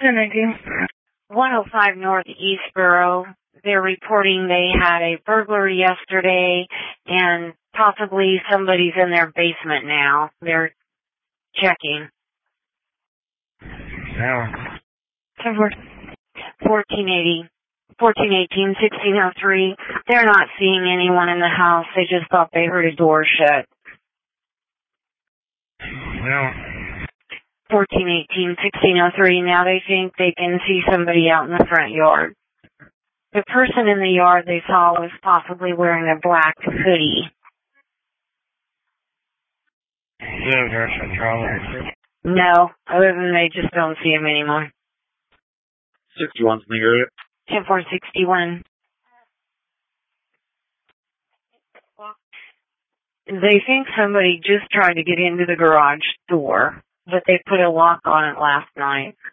105 North Eastboro. They're reporting they had a burglary yesterday and possibly somebody's in their basement now. They're checking. 1418, 1603. They're not seeing anyone in the house. They just thought they heard a door shut. 1418, 1603. Now they think they can see somebody out in the front yard. The person in the yard they saw was possibly wearing a black hoodie. No, other than they just don't see him anymore. 61's in the area. 10461. They think somebody just tried to get into the garage door, but they put a lock on it last night.